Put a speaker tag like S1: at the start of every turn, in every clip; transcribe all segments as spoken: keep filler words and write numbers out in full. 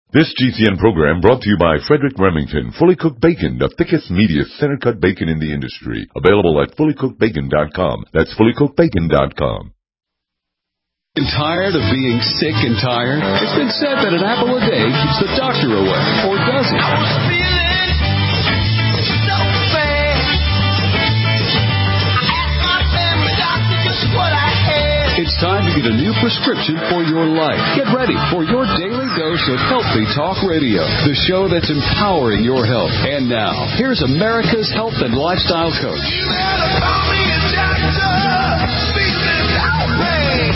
S1: This G C N program brought to you by Frederick Remington, Fully Cooked Bacon, the thickest, meatiest, center-cut bacon in the industry. Available at fully cooked bacon dot com. That's fully cooked bacon dot com.
S2: Tired of being sick and tired? It's been said that an apple a day keeps the doctor away. Or does it? I was feeling so bad. I asked my family doctor just what I had. It's time to get a new prescription for your life. Get ready for your daily dose of Healthy Talk Radio, the show that's empowering your health. And now, here's America's health and lifestyle coach. You gotta call me a doctor. Feeling that way.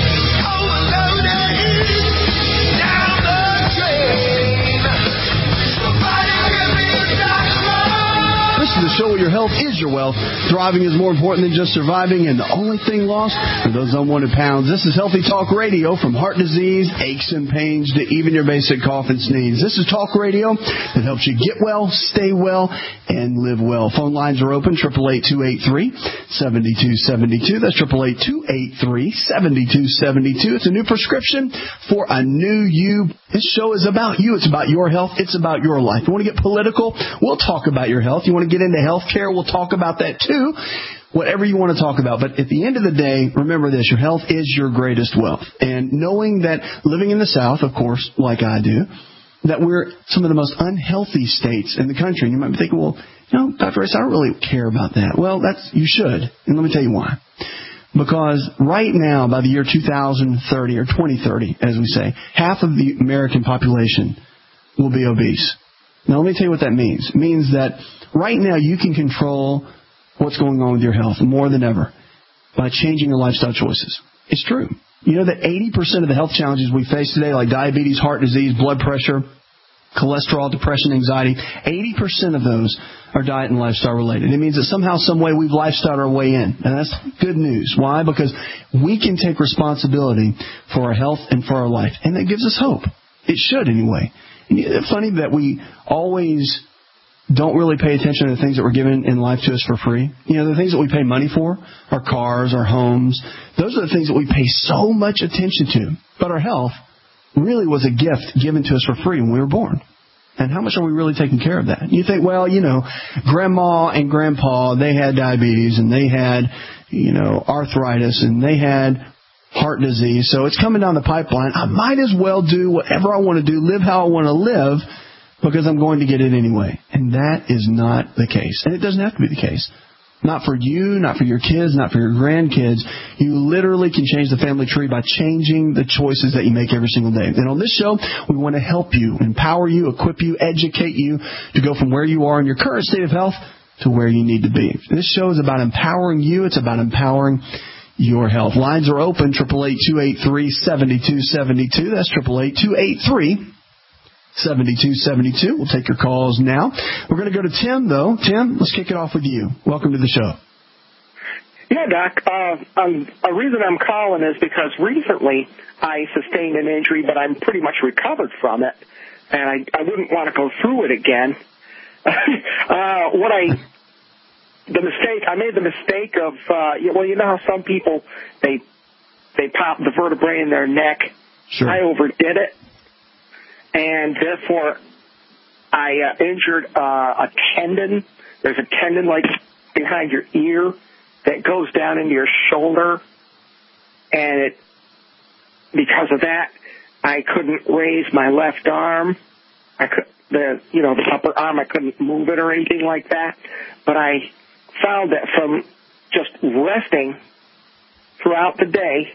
S2: This is the show where your health is your wealth. Thriving is more important than just surviving, and the only thing lost are those unwanted pounds. This is Healthy Talk Radio, from heart disease, aches and pains, to even your basic cough and sneeze. This is Talk Radio that helps you get well, stay well, and live well. Phone lines are open, eight eight eight, two eight three, seven two seven two. That's eight eight eight, two eight three, seven two seven two. It's a new prescription for a new you. This show is about you. It's about your health. It's about your life. You want to get political? We'll talk about your health. You want to get into health care? We'll talk about that too. Whatever you want to talk about. But at the end of the day, remember this. Your health is your greatest wealth. And knowing that living in the South, of course, like I do, that we're some of the most unhealthy states in the country. And you might be thinking, well, you know, Doctor Rice, I don't really care about that. Well, that's you should. And let me tell you why. Because right now, by the year two thousand thirty, or twenty thirty, as we say, half of the American population will be obese. Now, let me tell you what that means. It means that right now you can control what's going on with your health more than ever by changing your lifestyle choices. It's true. You know that eighty percent of the health challenges we face today, like diabetes, heart disease, blood pressure, cholesterol, depression, anxiety, eighty percent of those are diet and lifestyle related. It means that somehow, some way, we've lifestyled our way in. And that's good news. Why? Because we can take responsibility for our health and for our life. And that gives us hope. It should, anyway. And it's funny that we always don't really pay attention to the things that were given in life to us for free. You know, the things that we pay money for, our cars, our homes, those are the things that we pay so much attention to. But our health really was a gift given to us for free when we were born. And how much are we really taking care of that? You think, well, you know, Grandma and Grandpa, they had diabetes and they had, you know, arthritis and they had heart disease. So it's coming down the pipeline. I might as well do whatever I want to do, live how I want to live, because I'm going to get it anyway. And that is not the case. And it doesn't have to be the case. Not for you, not for your kids, not for your grandkids. You literally can change the family tree by changing the choices that you make every single day. And on this show, we want to help you, empower you, equip you, educate you to go from where you are in your current state of health to where you need to be. This show is about empowering you. It's about empowering your health. Lines are open, eight eight eight, two eight three, seven two seven two. That's eight eight eight, two eight three, seven two seven two. We'll take your calls now. We're going to go to Tim, though. Tim, let's kick it off with you. Welcome to the show.
S3: Yeah, Doc. Uh, um, a reason I'm calling is because recently I sustained an injury, but I'm pretty much recovered from it, and I, I wouldn't want to go through it again. uh, what I, the mistake, I made the mistake of, uh, well, you know how some people, they, they pop the vertebrae in their neck.
S1: Sure.
S3: I overdid it. And therefore, I uh, injured uh, a tendon. There's a tendon like behind your ear that goes down into your shoulder. And it, because of that, I couldn't raise my left arm. I could, the you know the upper arm, I couldn't move it or anything like that. But I found that from just resting throughout the day,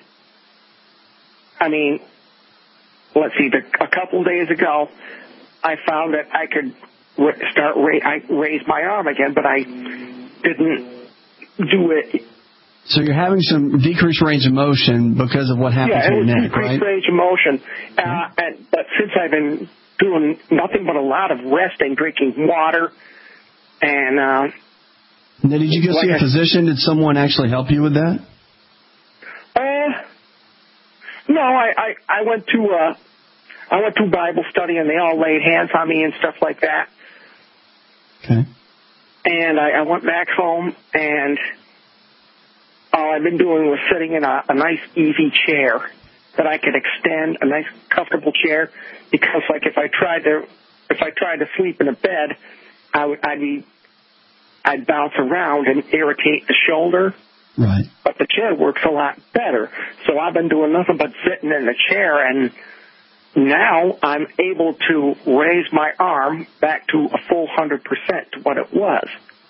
S3: I mean. Let's see, the, a couple days ago, I found that I could ra- start, ra- I raise my arm again, but I didn't do it.
S4: So you're having some decreased range of motion because of what happened
S3: yeah,
S4: to your neck, right?
S3: Yeah, decreased range of motion. Uh,
S4: mm-hmm.
S3: and, but since I've been doing nothing but a lot of resting, drinking water, and... Uh,
S4: now, did you go
S3: like
S4: see a
S3: I,
S4: physician? Did someone actually help you with that?
S3: Uh, no, I, I, I went to... Uh, I went to Bible study, and they all laid hands on me and stuff like that.
S4: Okay.
S3: And I, I went back home, and all I've been doing was sitting in a, a nice, easy chair that I could extend a nice, comfortable chair, because, like, if I tried to, if I tried to sleep in a bed, I would, I'd be, I'd bounce around and irritate the shoulder.
S2: Right.
S3: But the chair works a lot better. So I've been doing nothing but sitting in the chair, and now I'm able to raise my arm back to a full one hundred percent to what it was.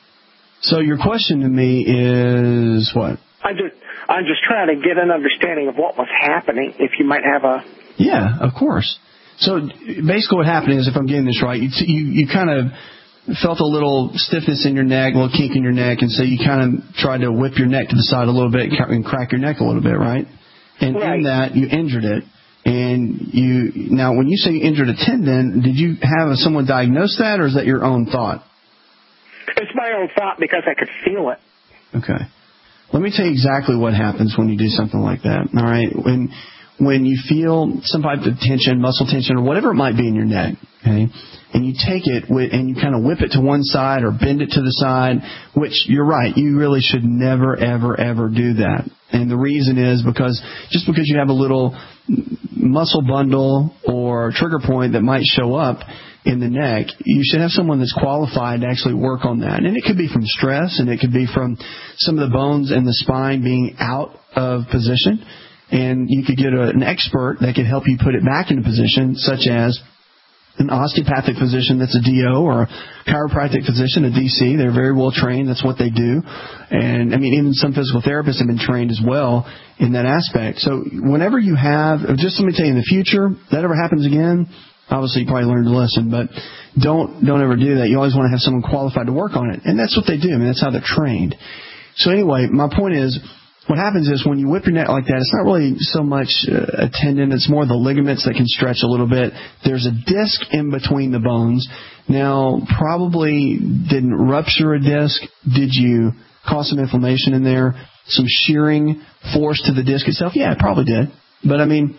S2: So your question to me is what?
S3: I just, I'm just trying to get an understanding of what was happening, if you might have a...
S2: Yeah, of course. So basically what happened is, if I'm getting this right, you you, you kind of felt a little stiffness in your neck, a little kink in your neck, and so you kind of tried to whip your neck to the side a little bit and crack your neck a little bit, right? And right. in that, you injured it. And you now, when you say you injured a tendon, did you have someone diagnose that, or is that your own thought?
S3: It's my own thought because I could feel it.
S2: Okay. Let me tell you exactly what happens when you do something like that. All right. When when you feel some type of tension, muscle tension, or whatever it might be in your neck, okay, and you take it with, and you kind of whip it to one side or bend it to the side, which you're right, you really should never, ever, ever do that. And the reason is because just because you have a little muscle bundle or trigger point that might show up in the neck, you should have someone that's qualified to actually work on that. And it could be from stress, and it could be from some of the bones in the spine being out of position. And you could get a, an expert that could help you put it back into position, such as an osteopathic physician that's a D O, or a chiropractic physician, a D C. They're very well trained. That's what they do. And, I mean, even some physical therapists have been trained as well in that aspect. So whenever you have, just let me tell you, in the future, that ever happens again, obviously you probably learned a lesson, but don't don't ever do that. You always want to have someone qualified to work on it. And that's what they do. I mean, that's how they're trained. So anyway, my point is, what happens is when you whip your neck like that, it's not really so much a tendon. It's more the ligaments that can stretch a little bit. There's a disc in between the bones. Now, probably didn't rupture a disc. Did you cause some inflammation in there? Some shearing force to the disc itself? Yeah, it probably did. But, I mean,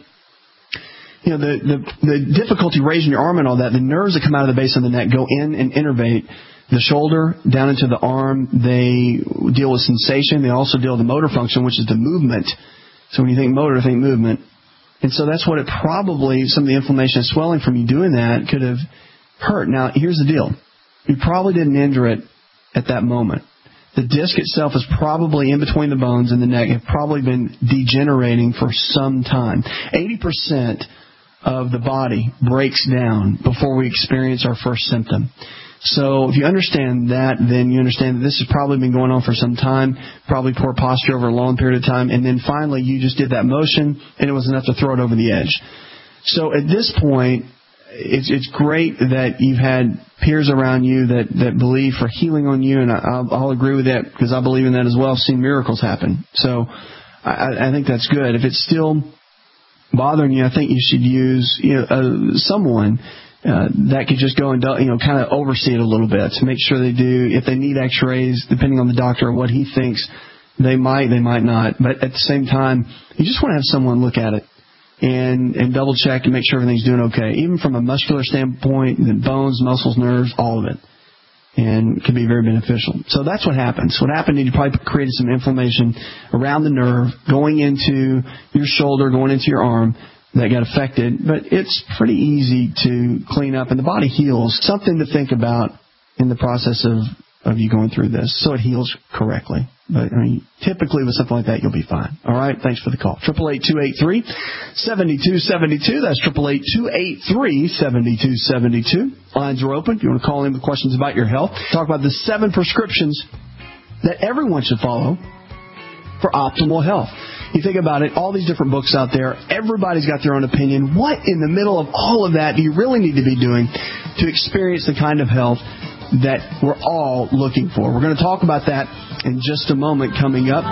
S2: you know, the, the, the difficulty raising your arm and all that, the nerves that come out of the base of the neck go in and innervate the shoulder down into the arm. They deal with sensation. They also deal with the motor function, which is the movement. So when you think motor, think movement. And so that's what it probably, some of the inflammation and swelling from you doing that could have hurt. Now, here's the deal. You probably didn't injure it at that moment. The disc itself is probably in between the bones and the neck, have probably been degenerating for some time. eighty percent of the body breaks down before we experience our first symptom. So if you understand that, then you understand that this has probably been going on for some time, probably poor posture over a long period of time, and then finally you just did that motion, and it was enough to throw it over the edge. So at this point, it's it's great that you've had peers around you that, that believe for healing on you, and I'll, I'll agree with that because I believe in that as well. I've seen miracles happen. So I, I think that's good. If it's still bothering you, I think you should use you know, uh, someone Uh, that could just go and, you know, kind of oversee it a little bit to make sure they do. If they need x-rays, depending on the doctor, what he thinks, they might, they might not. But at the same time, you just want to have someone look at it and, and double check and make sure everything's doing okay. Even from a muscular standpoint, the bones, muscles, nerves, all of it. And it can be very beneficial. So that's what happens. What happened is you probably created some inflammation around the nerve going into your shoulder, going into your arm, that got affected, but it's pretty easy to clean up, and the body heals. Something to think about in the process of, of you going through this, so it heals correctly. But I mean, typically with something like that, you'll be fine. All right, thanks for the call. eight eight eight, two eight three, seven two seven two. That's eight eight eight, two eight three, seven two seven two. Lines are open. If you want to call in with questions about your health, talk about the seven prescriptions that everyone should follow for optimal health. You think about it, all these different books out there, everybody's got their own opinion. What in the middle of all of that do you really need to be doing to experience the kind of health that we're all looking for? We're going to talk about that in just a moment coming up.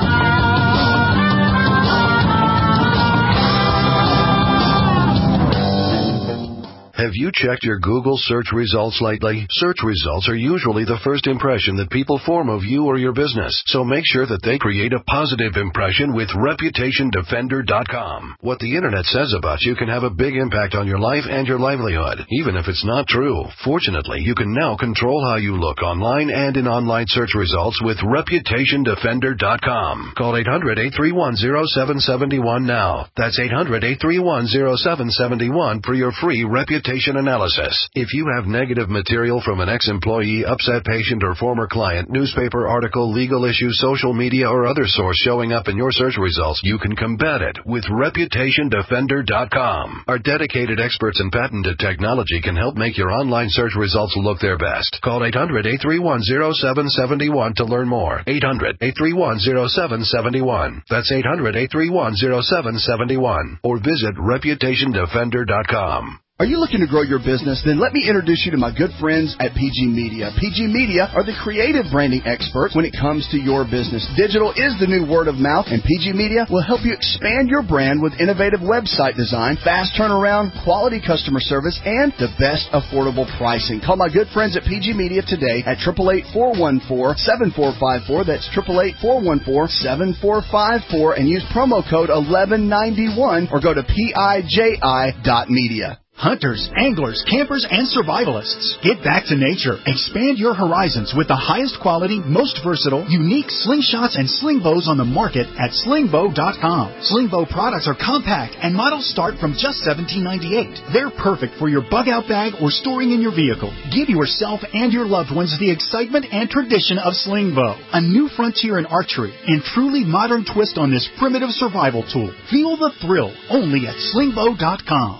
S5: Have you checked your Google search results lately? Search results are usually the first impression that people form of you or your business, so make sure that they create a positive impression with Reputation Defender dot com. What the internet says about you can have a big impact on your life and your livelihood, even if it's not true. Fortunately, you can now control how you look online and in online search results with Reputation Defender dot com. Call eight hundred, eight three one, zero seven seven one now. That's eight hundred, eight three one, zero seven seven one for your free reputation analysis. If you have negative material from an ex-employee, upset patient, or former client, newspaper article, legal issue, social media, or other source showing up in your search results, you can combat it with Reputation Defender dot com. Our dedicated experts in patented technology can help make your online search results look their best. Call eight hundred, eight three one, zero seven seven one to learn more. eight hundred, eight three one, zero seven seven one. That's eight hundred, eight three one, zero seven seven one. Or visit Reputation Defender dot com.
S2: Are you looking to grow your business? Then let me introduce you to my good friends at P G Media. P G Media are the creative branding experts when it comes to your business. Digital is the new word of mouth, and P G Media will help you expand your brand with innovative website design, fast turnaround, quality customer service, and the best affordable pricing. Call my good friends at P G Media today at eight eight eight, four one four, seven four five four. That's eight eight eight, four one four, seven four five four, and use promo code eleven ninety-one or go to P I J I dot media.
S6: Hunters, anglers, campers, and survivalists. Get back to nature. Expand your horizons with the highest quality, most versatile, unique slingshots and sling bows on the market at sling bow dot com. Sling bow products are compact and models start from just seventeen ninety-eight. They're perfect for your bug out bag or storing in your vehicle. Give yourself and your loved ones the excitement and tradition of sling bow, a new frontier in archery and truly modern twist on this primitive survival tool. Feel the thrill only at sling bow dot com.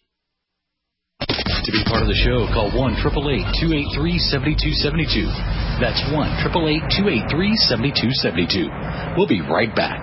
S7: To be part of the show, call one eight eight eight, two eight three, seven two seven two. That's one eight eight eight, two eight three, seven two seven two. We'll be right back.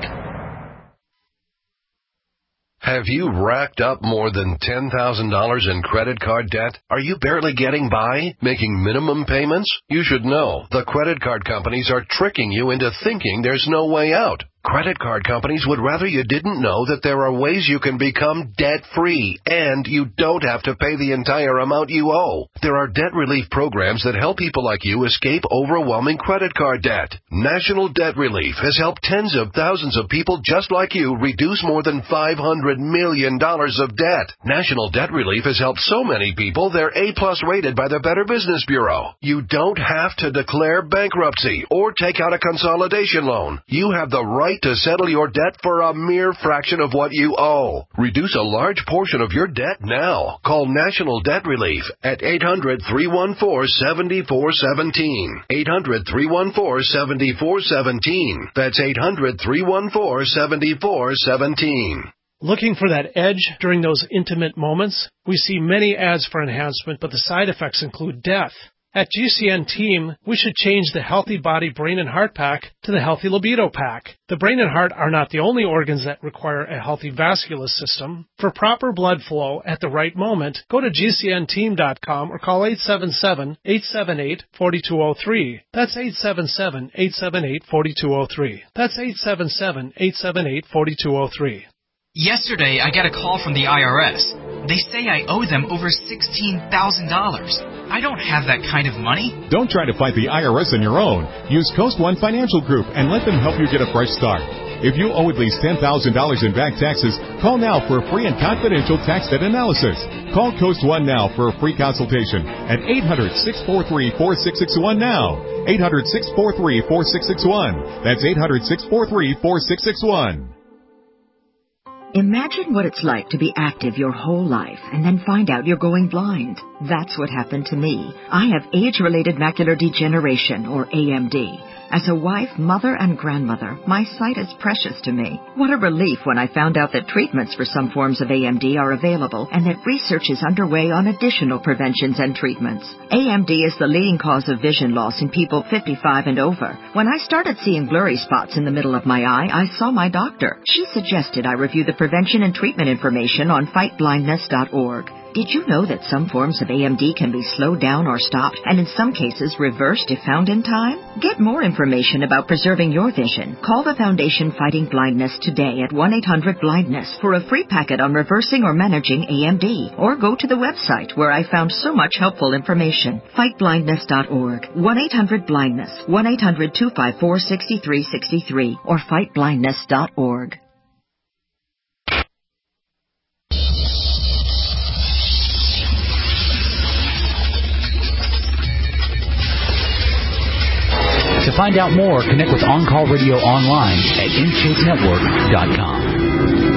S5: Have you racked up more than ten thousand dollars in credit card debt? Are you barely getting by, making minimum payments? You should know, the credit card companies are tricking you into thinking there's no way out. Credit card companies would rather you didn't know that there are ways you can become debt-free, and you don't have to pay the entire amount you owe. There are debt relief programs that help people like you escape overwhelming credit card debt. National Debt Relief has helped tens of thousands of people just like you reduce more than five hundred million dollars of debt. National Debt Relief has helped so many people they're A-plus rated by the Better Business Bureau. You don't have to declare bankruptcy or take out a consolidation loan. You have the right to settle your debt for a mere fraction of what you owe. Reduce a large portion of your debt now. Call National Debt Relief at eight hundred, three one four, seven four one seven. eight hundred, three one four, seven four one seven. That's eight hundred, three one four, seven four one seven.
S8: Looking for that edge during those intimate moments? We see many ads for enhancement, but the side effects include death. At G C N Team, we should change the Healthy Body, Brain, and Heart Pack to the Healthy Libido Pack. The brain and heart are not the only organs that require a healthy vascular system. For proper blood flow at the right moment, go to G C N team dot com or call eight seven seven, eight seven eight, four two zero three. That's eight seven seven, eight seven eight, four two zero three. That's eight seven seven, eight seven eight, four two zero three.
S9: Yesterday, I got a call from the I R S. They say I owe them over sixteen thousand dollars. I don't have that kind of money.
S10: Don't try to fight the I R S on your own. Use Coast One Financial Group and let them help you get a fresh start. If you owe at least ten thousand dollars in back taxes, call now for a free and confidential tax debt analysis. Call Coast One now for a free consultation at eight hundred, six four three, four six six one now. eight hundred, six four three, four six six one. That's eight hundred, six four three, four six six one.
S11: Imagine what it's like to be active your whole life and then find out you're going blind. That's what happened to me. I have age-related macular degeneration, or A M D. As a wife, mother, and grandmother, my sight is precious to me. What a relief when I found out that treatments for some forms of A M D are available and that research is underway on additional preventions and treatments. A M D is the leading cause of vision loss in people fifty-five and over. When I started seeing blurry spots in the middle of my eye, I saw my doctor. She suggested I review the prevention and treatment information on fight blindness dot org. Did you know that some forms of A M D can be slowed down or stopped, and in some cases reversed if found in time? Get more information about preserving your vision. Call the Foundation Fighting Blindness today at one eight hundred blindness for a free packet on reversing or managing A M D. Or go to the website where I found so much helpful information. fight blindness dot org. one eight hundred blindness. one eight hundred two five four six three six three or fight blindness dot org.
S7: To find out more, connect with On Call Radio online at in shape network dot com.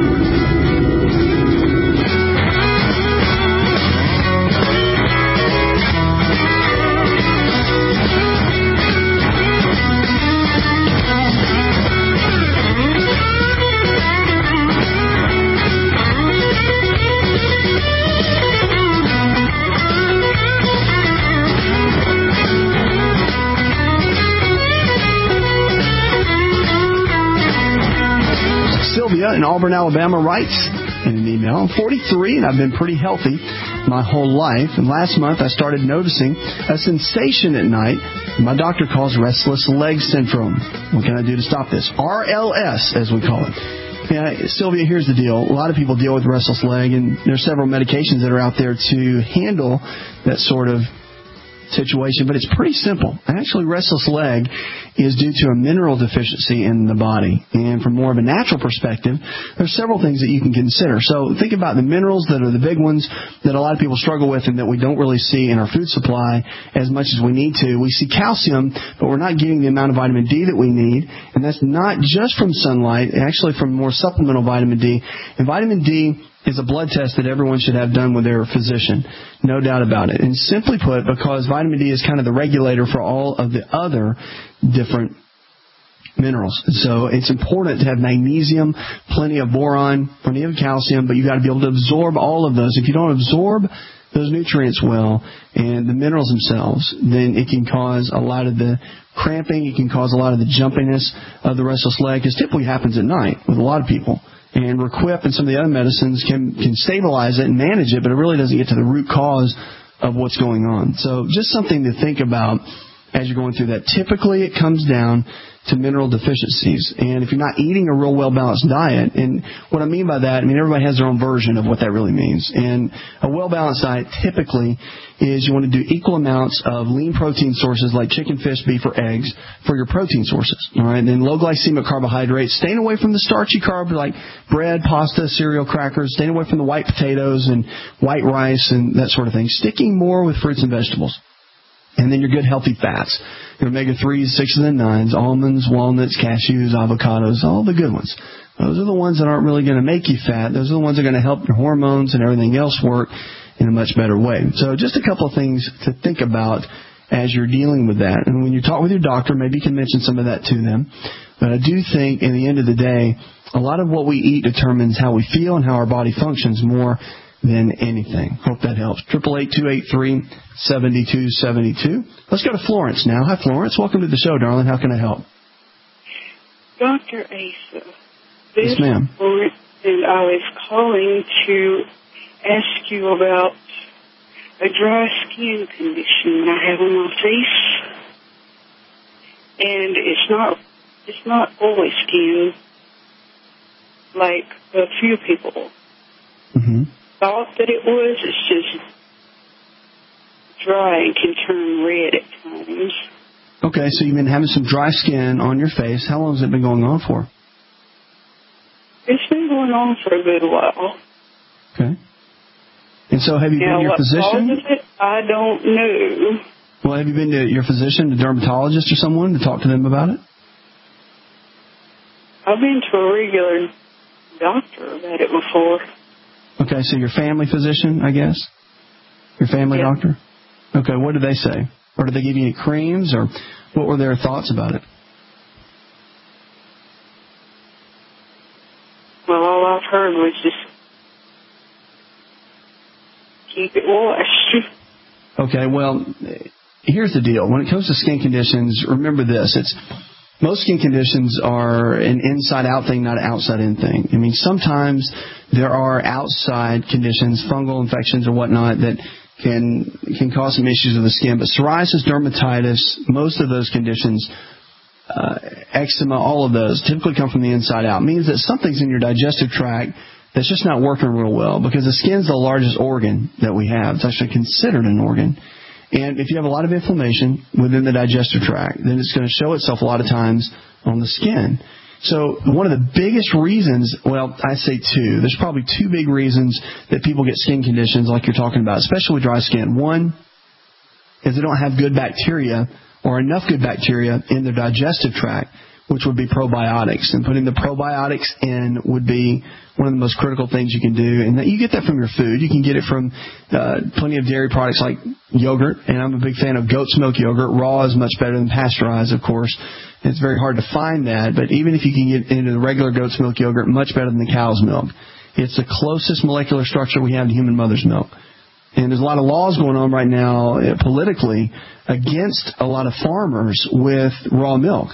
S2: In Auburn, Alabama writes in an email, I'm forty-three and I've been pretty healthy my whole life. And last month I started noticing a sensation at night my doctor calls restless leg syndrome. What can I do to stop this? R L S, as we call it. Yeah, Sylvia, here's the deal. A lot of people deal with restless leg, and there's several medications that are out there to handle that sort of situation, but it's pretty simple. Actually, restless leg is due to a mineral deficiency in the body. And from more of a natural perspective, there's several things that you can consider. So think about the minerals that are the big ones that a lot of people struggle with and that we don't really see in our food supply as much as we need to. We see calcium, but we're not getting the amount of vitamin D that we need. And that's not just from sunlight, actually from more supplemental vitamin D. And vitamin D is a blood test that everyone should have done with their physician. No doubt about it. And simply put, because vitamin D is kind of the regulator for all of the other different minerals. So it's important to have magnesium, plenty of boron, plenty of calcium, but you've got to be able to absorb all of those. If you don't absorb those nutrients well and the minerals themselves, then it can cause a lot of the cramping, it can cause a lot of the jumpiness of the restless leg, because typically happens at night with a lot of people. And Requip and some of the other medicines can, can stabilize it and manage it, but it really doesn't get to the root cause of what's going on. So just something to think about as you're going through that. Typically it comes down to mineral deficiencies. And if you're not eating a real well-balanced diet, and what I mean by that, I mean everybody has their own version of what that really means. And a well-balanced diet typically is you want to do equal amounts of lean protein sources like chicken, fish, beef, or eggs for your protein sources. All right, and then low glycemic carbohydrates, staying away from the starchy carbs like bread, pasta, cereal, crackers, staying away from the white potatoes and white rice and that sort of thing. Sticking more with fruits and vegetables. And then your good healthy fats, your omega threes, sixes, and nines, almonds, walnuts, cashews, avocados, all the good ones. Those are the ones that aren't really going to make you fat. Those are the ones that are going to help your hormones and everything else work in a much better way. So just a couple of things to think about as you're dealing with that. And when you talk with your doctor, maybe you can mention some of that to them. But I do think, in the end of the day, a lot of what we eat determines how we feel and how our body functions more than anything. Hope that helps. eight eight eight, two eight three, seven two seven two. Let's go to Florence now. Hi, Florence. Welcome to the show, darling. How can I help?
S12: Doctor Asa, this
S2: yes, ma'am.
S12: is Florence, and I was calling to ask you about a dry skin condition I have on my face. And it's not, it's not oily skin like a few people
S2: mm-hmm.
S12: thought that it was. It's just dry and can turn red at times.
S2: Okay, so you've been having some dry skin on your face. How long has it been going on for?
S12: It's been going on for a good while.
S2: Okay. And so have you
S12: now,
S2: been to your
S12: what
S2: physician?
S12: Causes it, I don't know.
S2: Well, have you been to your physician, a dermatologist or someone, to talk to them about it?
S12: I've been to a regular doctor about it before.
S2: Okay, so your family physician, I guess? Your family
S12: yeah.
S2: doctor? Okay, what did they say? Or did they give you any creams, or what were their thoughts about it?
S12: Well, all I've heard was just keep it washed.
S2: Okay, well, here's the deal. When it comes to skin conditions, remember this. It's most skin conditions are an inside-out thing, not an outside-in thing. I mean, sometimes there are outside conditions, fungal infections or whatnot, that can can cause some issues with the skin. But psoriasis, dermatitis, most of those conditions, uh, eczema, all of those, typically come from the inside out. It means that something's in your digestive tract that's just not working real well, because the skin's the largest organ that we have. It's actually considered an organ. And if you have a lot of inflammation within the digestive tract, then it's going to show itself a lot of times on the skin. So one of the biggest reasons, well, I say two. There's probably two big reasons that people get skin conditions like you're talking about, especially with dry skin. One is they don't have good bacteria or enough good bacteria in their digestive tract, which would be probiotics. And putting the probiotics in would be one of the most critical things you can do. And that you get that from your food. You can get it from uh, plenty of dairy products like yogurt. And I'm a big fan of goat's milk yogurt. Raw is much better than pasteurized, of course. It's very hard to find that. But even if you can get into the regular goat's milk yogurt, much better than the cow's milk. It's the closest molecular structure we have to human mother's milk. And there's a lot of laws going on right now uh, politically against a lot of farmers with raw milk.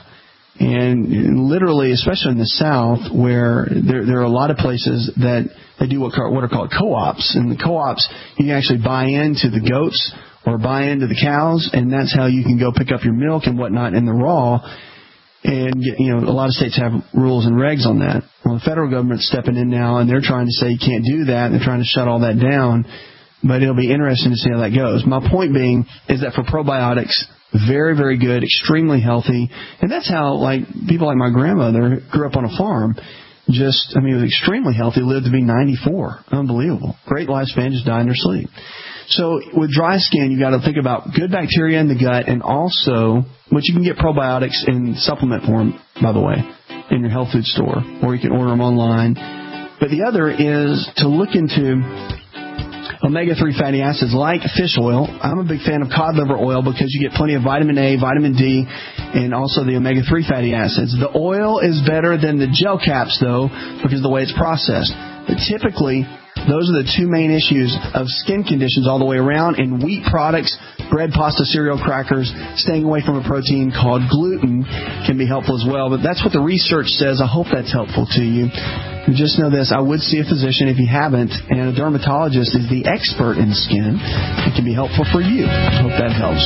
S2: And literally, especially in the South, where there, there are a lot of places that they do what, what are called co-ops. And the co-ops, you can actually buy into the goats or buy into the cows, and that's how you can go pick up your milk and whatnot in the raw. And, you know, a lot of states have rules and regs on that. Well, the federal government's stepping in now, and they're trying to say you can't do that, and they're trying to shut all that down. But it'll be interesting to see how that goes. My point being is that for probiotics, very, very good, extremely healthy. And that's how, like, people like my grandmother grew up on a farm. Just, I mean, was extremely healthy, lived to be ninety-four. Unbelievable. Great lifespan, just died in her sleep. So with dry skin, you've got to think about good bacteria in the gut, and also, which you can get probiotics in supplement form, by the way, in your health food store, or you can order them online. But the other is to look into omega three fatty acids like fish oil. I'm a big fan of cod liver oil because you get plenty of vitamin A, vitamin D, and also the omega three fatty acids. The oil is better than the gel caps, though, because of the way it's processed. But typically, those are the two main issues of skin conditions all the way around. And wheat products, bread, pasta, cereal, crackers, staying away from a protein called gluten can be helpful as well. But that's what the research says. I hope that's helpful to you. And just know this, I would see a physician if you haven't, and a dermatologist is the expert in skin. It can be helpful for you. I hope that helps.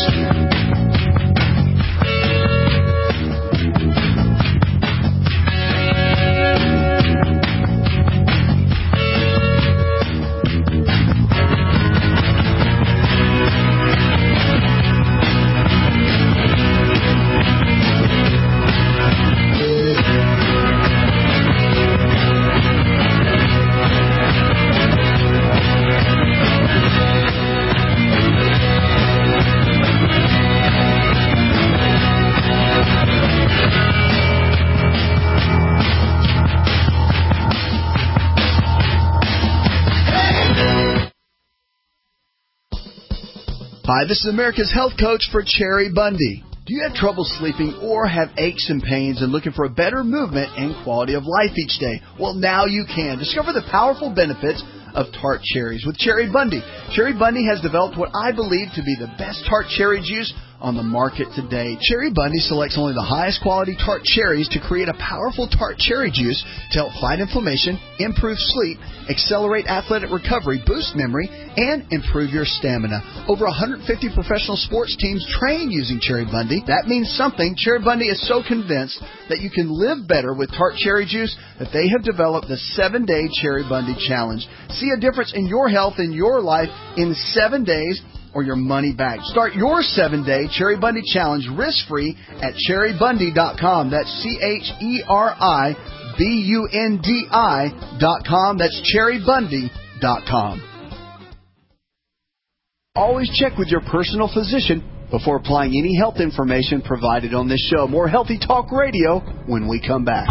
S2: Hi, this is America's Health Coach for Cherry Bundy. Do you have trouble sleeping or have aches and pains and looking for a better movement and quality of life each day? Well, now you can. Discover the powerful benefits of tart cherries with Cherry Bundy. Cherry Bundy has developed what I believe to be the best tart cherry juice on the market today. Cherry Bundy selects only the highest quality tart cherries to create a powerful tart cherry juice to help fight inflammation, improve sleep, accelerate athletic recovery, boost memory, and improve your stamina. Over one hundred fifty professional sports teams train using Cherry Bundy. That means something. Cherry Bundy is so convinced that you can live better with tart cherry juice that they have developed the seven-day Cherry Bundy Challenge. See a difference in your health and your life in seven days or your money back. Start your seven-day Cherry Bundy Challenge risk-free at cherry bundy dot com. That's C H E R I B U N D I dot com. That's cherry bundy dot com. Always check with your personal physician before applying any health information provided on this show. More Healthy Talk Radio when we come back.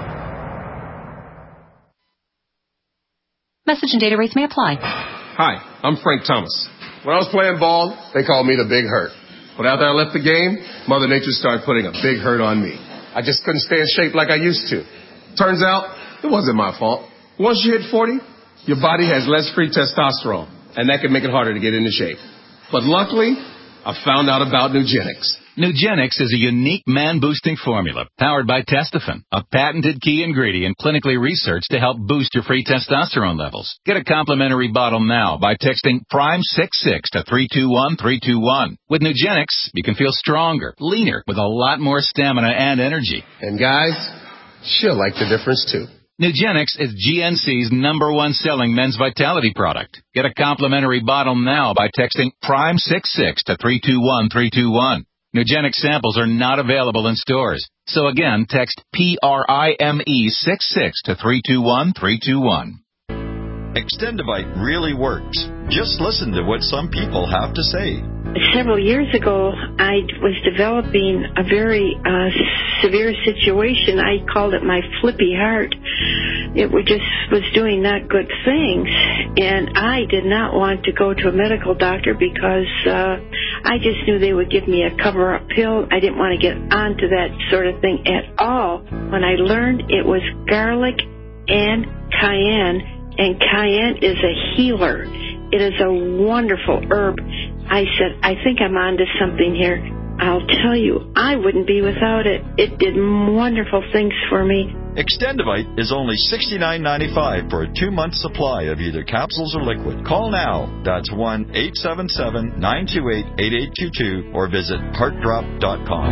S13: Message and data rates may apply.
S14: Hi, I'm Frank Thomas. When I was playing ball, they called me the Big Hurt. But after I left the game, Mother Nature started putting a big hurt on me. I just couldn't stay in shape like I used to. Turns out, it wasn't my fault. Once you hit forty, your body has less free testosterone, and that can make it harder to get into shape. But luckily, I found out about Nugenics.
S13: Nugenix is a unique man-boosting formula powered by Testofen, a patented key ingredient clinically researched to help boost your free testosterone levels. Get a complimentary bottle now by texting prime six six to three two one three two one. With Nugenix, you can feel stronger, leaner, with a lot more stamina and energy.
S14: And guys, she'll like the difference too.
S13: Nugenix is G N C's number one selling men's vitality product. Get a complimentary bottle now by texting prime six six to three two one three two one. Nugenix samples are not available in stores. So again, text P R I M E six six to three two one three two one.
S15: Extendivite really works. Just listen to what some people have to say.
S12: Several years ago, I was developing a very uh, severe situation. I called it my flippy heart. It was just was doing not good things, and I did not want to go to a medical doctor because uh, I just knew they would give me a cover-up pill. I didn't want to get onto that sort of thing at all. When I learned it was garlic and cayenne, and cayenne is a healer. It is a wonderful herb. I said, I think I'm onto something here. I'll tell you, I wouldn't be without it. It did wonderful things for me.
S15: Extendivite is only sixty-nine ninety-five for a two-month supply of either capsules or liquid. Call now. That's one eight seven seven nine two eight eight eight two two or visit heart drop dot com.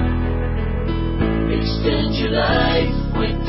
S16: Extend your life with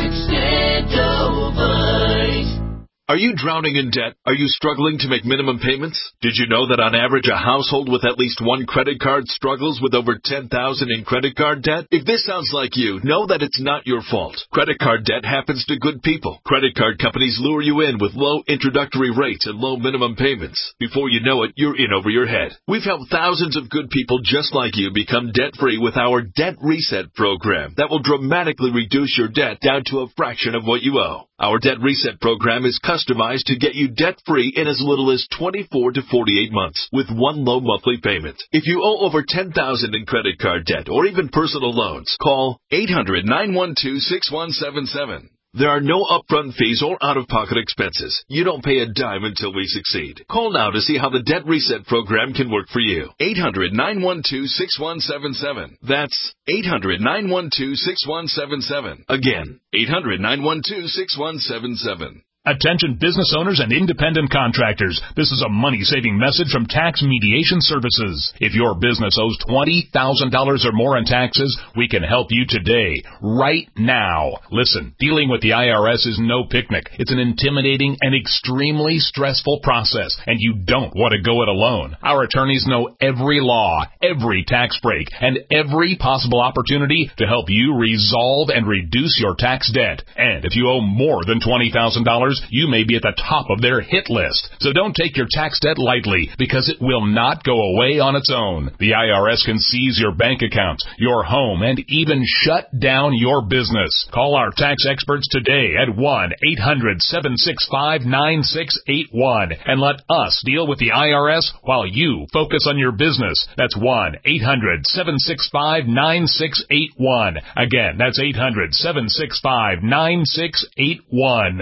S16: Extendivite.
S17: Are you drowning in debt? Are you struggling to make minimum payments? Did you know that on average a household with at least one credit card struggles with over ten thousand dollars in credit card debt? If this sounds like you, know that it's not your fault. Credit card debt happens to good people. Credit card companies lure you in with low introductory rates and low minimum payments. Before you know it, you're in over your head. We've helped thousands of good people just like you become debt-free with our Debt Reset program that will dramatically reduce your debt down to a fraction of what you owe. Our Debt Reset program is customized to get you debt-free in as little as twenty-four to forty-eight months with one low monthly payment. If you owe over ten thousand dollars in credit card debt or even personal loans, call eight hundred nine one two six one seven seven. There are no upfront fees or out-of-pocket expenses. You don't pay a dime until we succeed. Call now to see how the Debt Reset program can work for you. eight hundred nine one two six one seven seven. That's eight hundred nine one two six one seven seven. Again, eight hundred nine one two six one seven seven.
S18: Attention business owners and independent contractors. This is a money-saving message from Tax Mediation Services. If your business owes twenty thousand dollars or more in taxes, we can help you today, right now. Listen, dealing with the I R S is no picnic. It's an intimidating and extremely stressful process, and you don't want to go it alone. Our attorneys know every law, every tax break, and every possible opportunity to help you resolve and reduce your tax debt. And if you owe more than twenty thousand dollars, you may be at the top of their hit list. So don't take your tax debt lightly, because it will not go away on its own. The I R S can seize your bank accounts, your home, and even shut down your business. Call our tax experts today at one eight hundred seven six five nine six eight one and let us deal with the I R S while you focus on your business. That's one eight hundred seven six five nine six eight one. Again, that's eight hundred seven six five nine six eight one.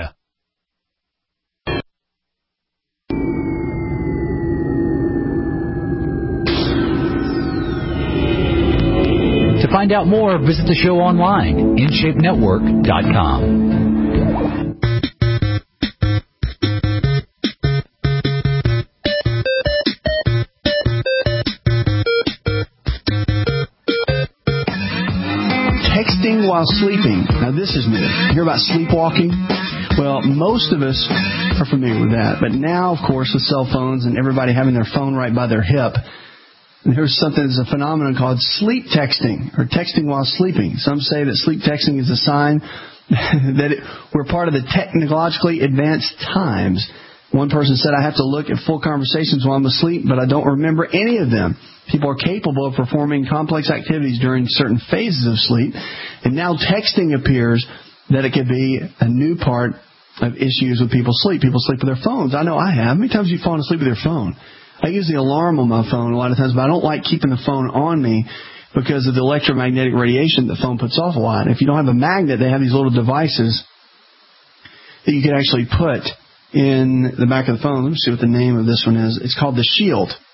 S7: To find out more, visit the show online, in shape network dot com.
S2: Texting while sleeping. Now, this is new. You hear about sleepwalking? Well, most of us are familiar with that. But now, of course, with cell phones and everybody having their phone right by their hip, there's something that's a phenomenon called sleep texting, or texting while sleeping. Some say that sleep texting is a sign that it, we're part of the technologically advanced times. One person said, I have to look at full conversations while I'm asleep, but I don't remember any of them. People are capable of performing complex activities during certain phases of sleep. And now texting appears that it could be a new part of issues with people's sleep. People sleep with their phones. I know I have. How many times have you fallen asleep with your phone? I use the alarm on my phone a lot of times, but I don't like keeping the phone on me because of the electromagnetic radiation the phone puts off a lot. If you don't have a magnet, they have these little devices that you can actually put in the back of the phone. Let me see what the name of this one is. It's called the Shield.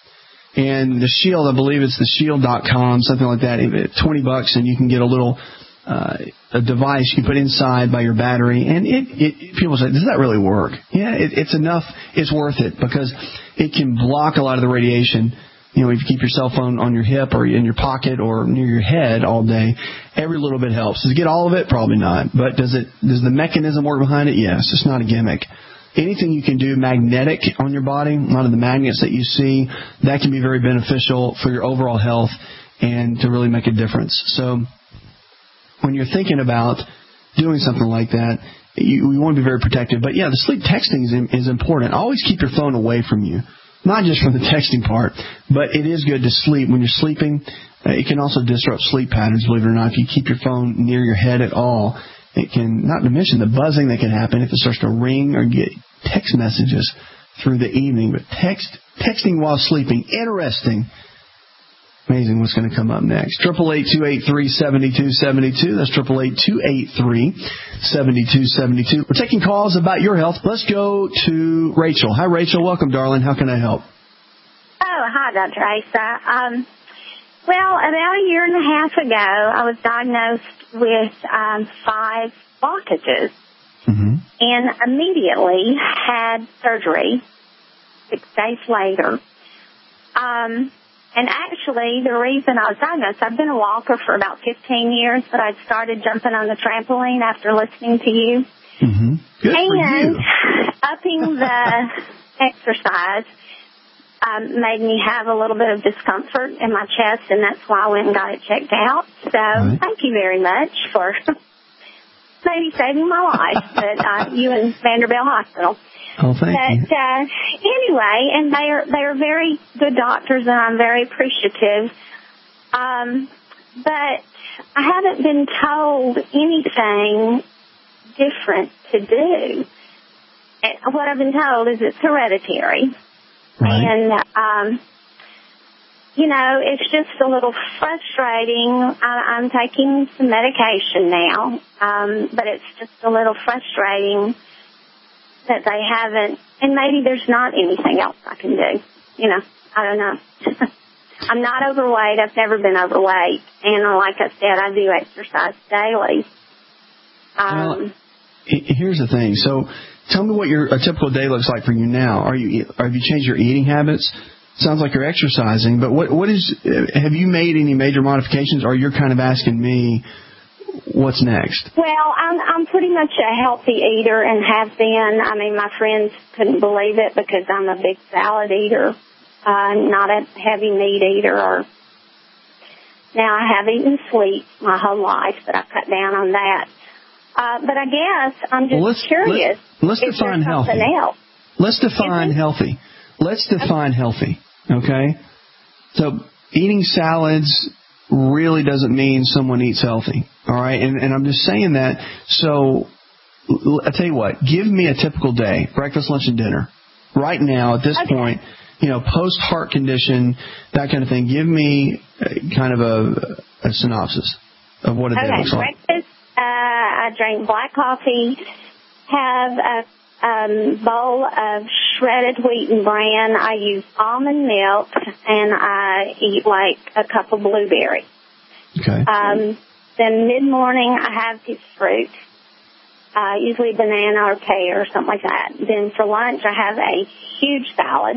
S2: And the Shield, I believe it's the shield dot com, something like that, twenty bucks, and you can get a little uh, a device you put inside by your battery. And it, it people say, does that really work? Yeah, it, it's enough. It's worth it because it can block a lot of the radiation. You know, if you keep your cell phone on your hip or in your pocket or near your head all day, every little bit helps. Does it get all of it? Probably not. But does it? Does the mechanism work behind it? Yes. It's not a gimmick. Anything you can do magnetic on your body, a lot of the magnets that you see, that can be very beneficial for your overall health and to really make a difference. So when you're thinking about doing something like that, you, you want to be very protective. But, yeah, the sleep texting is, is important. Always keep your phone away from you, not just from the texting part, but it is good to sleep. When you're sleeping, uh, it can also disrupt sleep patterns, believe it or not. If you keep your phone near your head at all, it can, not to mention the buzzing that can happen if it starts to ring or get text messages through the evening. But text texting while sleeping, interesting. Amazing what's going to come up next. eight eight eight, two eight three, seven two seven two. That's eight eight eight, two eight three, seven two seven two. We're taking calls about your health. Let's go to Rachel. Hi, Rachel. Welcome, darling. How can I help?
S19: Oh, hi, Doctor Asa. Um, well, about a year and a half ago, I was diagnosed with um, five blockages. Mm-hmm. And immediately had surgery six days later. Um, and actually, the reason I was diagnosed, I've been a walker for about fifteen years, but I started jumping on the trampoline after listening to you.
S2: Mm-hmm. Good
S19: and
S2: for you.
S19: upping the exercise um, made me have a little bit of discomfort in my chest, and that's why I went and got it checked out. So right. Thank you very much for maybe saving my life, but uh, you and Vanderbilt Hospital.
S2: Oh, thank
S19: but,
S2: you.
S19: Uh, anyway, and they are they are very good doctors, and I'm very appreciative. Um, but I haven't been told anything different to do. And what I've been told is it's hereditary, right. and um, you know, it's just a little frustrating. I, I'm taking some medication now, um, but it's just a little frustrating that they haven't, and maybe there's not anything else I can do. You know, I don't know. I'm not overweight. I've never been overweight. And like I said, I do exercise daily. Um,
S2: well, here's the thing. So tell me what your a typical day looks like for you now. Are you, have you changed your eating habits? Sounds like you're exercising, but what what is? Have you made any major modifications, or you're kind of asking me what's next?
S19: Well, I'm I'm pretty much a healthy eater and have been. I mean, my friends couldn't believe it because I'm a big salad eater, uh, not a heavy meat eater. Or now I have eaten sweets my whole life, but I cut down on that. Uh, but I guess I'm just well, let's, curious.
S2: Let's, let's define healthy.
S19: Else?
S2: Let's define healthy. Let's define healthy. Okay, so eating salads really doesn't mean someone eats healthy. All right, and, and I'm just saying that. So I tell you what, give me a typical day: breakfast, lunch, and dinner. Right now, at this okay. point, you know, post heart condition, that kind of thing. Give me kind of a, a synopsis of what a
S19: okay.
S2: day looks like.
S19: Breakfast, uh, I drink black coffee. Have a Um, bowl of shredded wheat and bran. I use almond milk, and I eat like a cup of blueberry.
S2: Okay.
S19: Um, then mid-morning, I have piece of fruit, uh, usually banana or pear or something like that. Then for lunch, I have a huge salad.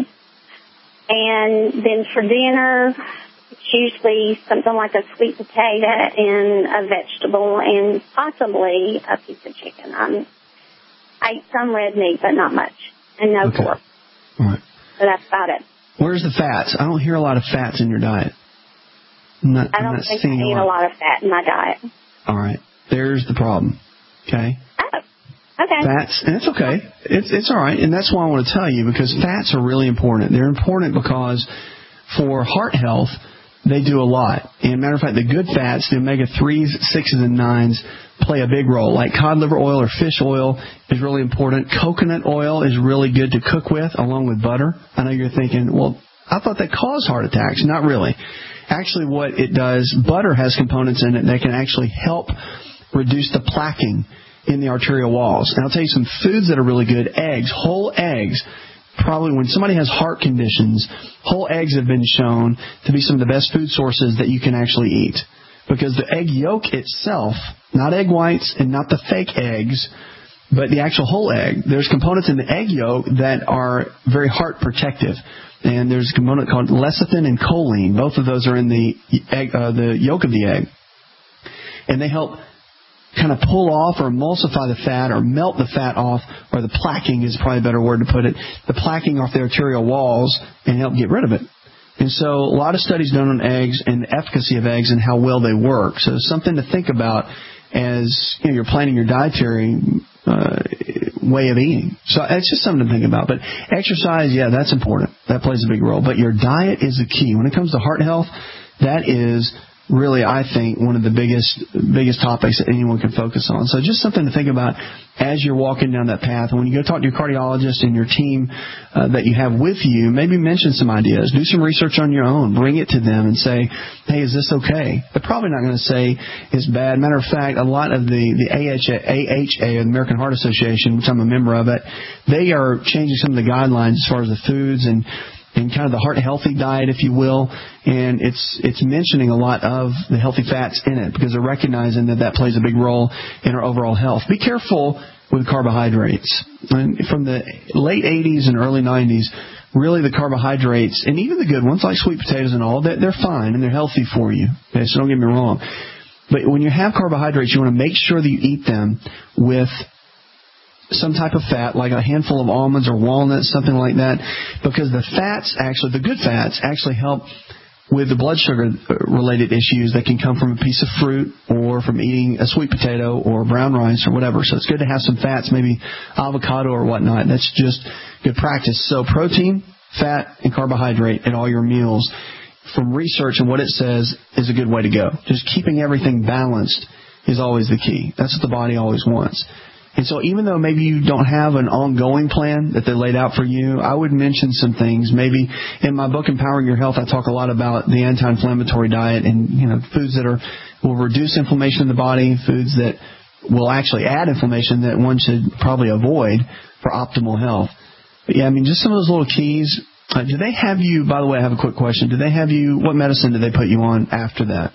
S19: And then for dinner, it's usually something like a sweet potato and a vegetable and possibly a piece of chicken. I'm I eat some red meat, but not much, and no
S2: okay.
S19: pork.
S2: All right.
S19: So that's about it.
S2: Where's the fats? I don't hear a lot of fats in your diet. I'm not,
S19: I don't
S2: I'm not
S19: think I eat a lot of fat in my diet.
S2: All right. There's the problem. Okay?
S19: Oh, okay.
S2: Fats, and it's okay. It's it's all right, and that's why I want to tell you, because fats are really important. They're important because for heart health, they do a lot. And matter of fact, the good fats, the omega threes, sixes, and nines, play a big role. Like cod liver oil or fish oil is really important. Coconut oil is really good to cook with, along with butter. I know you're thinking, well, I thought that caused heart attacks. Not really. Actually, what it does, butter has components in it that can actually help reduce the plaquing in the arterial walls. And I'll tell you some foods that are really good. Eggs, whole eggs, probably when somebody has heart conditions, whole eggs have been shown to be some of the best food sources that you can actually eat. Because the egg yolk itself, not egg whites and not the fake eggs, but the actual whole egg, there's components in the egg yolk that are very heart protective. And there's a component called lecithin and choline. Both of those are in the egg, uh, the yolk of the egg. And they help kind of pull off or emulsify the fat or melt the fat off, or the plaquing is probably a better word to put it, the plaquing off the arterial walls, and help get rid of it. And so a lot of studies done on eggs and the efficacy of eggs and how well they work. So something to think about as you know, you're planning your dietary uh, way of eating. So it's just something to think about. But exercise, yeah, that's important. That plays a big role. But your diet is the key. When it comes to heart health, that is really, I think, one of the biggest biggest topics that anyone can focus on. So just something to think about as you're walking down that path. And when you go talk to your cardiologist and your team uh, that you have with you, maybe mention some ideas. Do some research on your own. Bring it to them and say, hey, is this okay? They're probably not going to say it's bad. Matter of fact, a lot of the, the A H A, A H A, the American Heart Association, which I'm a member of it, they are changing some of the guidelines as far as the foods and and kind of the heart healthy diet, if you will, and it's it's mentioning a lot of the healthy fats in it because they're recognizing that that plays a big role in our overall health. Be careful with carbohydrates. And from the late eighties and early nineties, really the carbohydrates, and even the good ones like sweet potatoes and all, they're fine and they're healthy for you. Okay, so don't get me wrong. But when you have carbohydrates, you want to make sure that you eat them with some type of fat, like a handful of almonds or walnuts, something like that, because the fats actually, the good fats, actually help with the blood sugar related issues that can come from a piece of fruit or from eating a sweet potato or brown rice or whatever. So it's good to have some fats, maybe avocado or whatnot. That's just good practice. So protein, fat, and carbohydrate in all your meals, from research and what it says, is a good way to go. Just keeping everything balanced is always the key. That's what the body always wants. And so even though maybe you don't have an ongoing plan that they laid out for you, I would mention some things. Maybe in my book, Empowering Your Health, I talk a lot about the anti-inflammatory diet and, you know, foods that are will reduce inflammation in the body, foods that will actually add inflammation that one should probably avoid for optimal health. But yeah, I mean, just some of those little keys. Uh, do they have you, by the way, I have a quick question. Do they have you, what medicine do they put you on after that?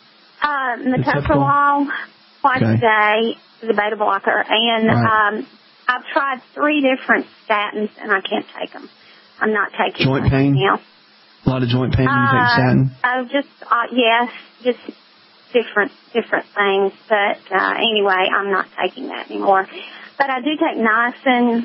S19: Uh, metoprolol, twice okay. a day. The beta blocker, and right. um, I've tried three different statins, and I can't take them. I'm not taking
S2: joint pain.
S19: Now.
S2: A lot of joint pain when you
S19: uh,
S2: take statin.
S19: Oh, just uh, yes, just different different things. But uh, anyway, I'm not taking that anymore. But I do take niacin,